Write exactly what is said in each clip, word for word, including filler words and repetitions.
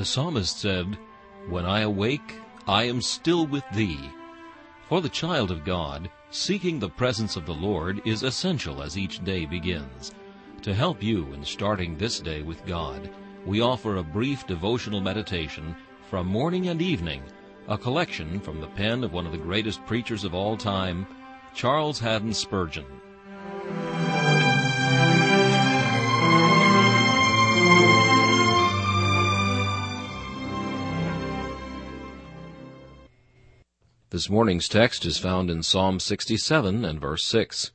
The psalmist said, "When I awake, I am still with thee." For the child of God, seeking the presence of the Lord is essential as each day begins. To help you in starting this day with God, we offer a brief devotional meditation from morning and evening, a collection from the pen of one of the greatest preachers of all time, Charles Haddon Spurgeon. This morning's text is found in Psalm sixty-seven and verse six.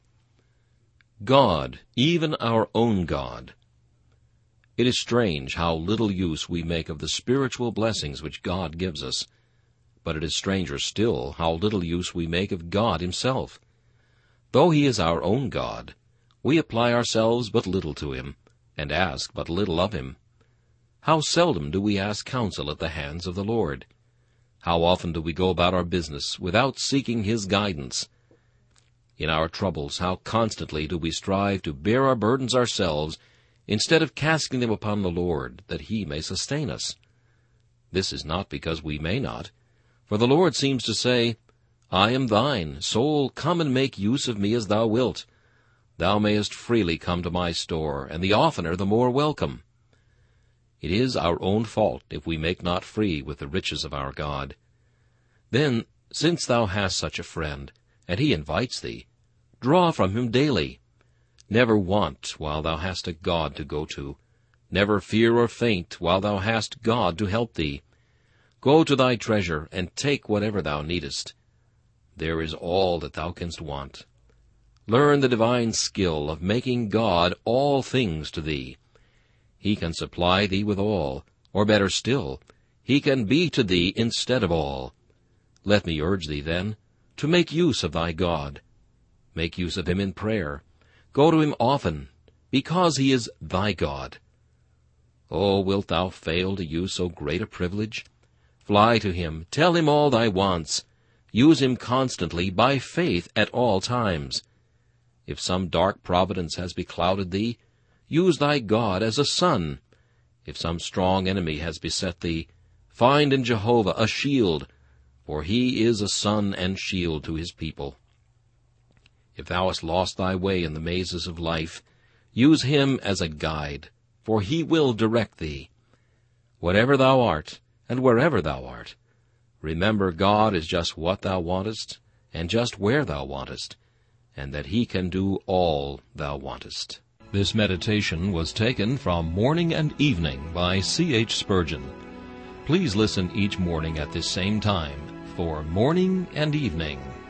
God, even our own God. It is strange how little use we make of the spiritual blessings which God gives us, but it is stranger still how little use we make of God himself. Though he is our own God, we apply ourselves but little to him, and ask but little of him. How seldom do we ask counsel at the hands of the Lord! How often do we go about our business without seeking his guidance? In our troubles, how constantly do we strive to bear our burdens ourselves, instead of casting them upon the Lord, that he may sustain us? This is not because we may not, for the Lord seems to say, "I am thine, soul, come and make use of me as thou wilt. Thou mayest freely come to my store, and the oftener the more welcome." It is our own fault if we make not free with the riches of our God. Then, since thou hast such a friend, and he invites thee, draw from him daily. Never want while thou hast a God to go to. Never fear or faint while thou hast God to help thee. Go to thy treasure, and take whatever thou needest. There is all that thou canst want. Learn the divine skill of making God all things to thee. He can supply thee with all, or better still, he can be to thee instead of all. Let me urge thee, then, to make use of thy God. Make use of him in prayer. Go to him often, because he is thy God. Oh, wilt thou fail to use so great a privilege? Fly to him, tell him all thy wants. Use him constantly by faith at all times. If some dark providence has beclouded thee, use thy God as a sun. If some strong enemy has beset thee, find in Jehovah a shield, for he is a sun and shield to his people. If thou hast lost thy way in the mazes of life, use him as a guide, for he will direct thee. Whatever thou art, and wherever thou art, remember God is just what thou wantest, and just where thou wantest, and that he can do all thou wantest. This meditation was taken from Morning and Evening by C H Spurgeon. Please listen each morning at this same time for Morning and Evening.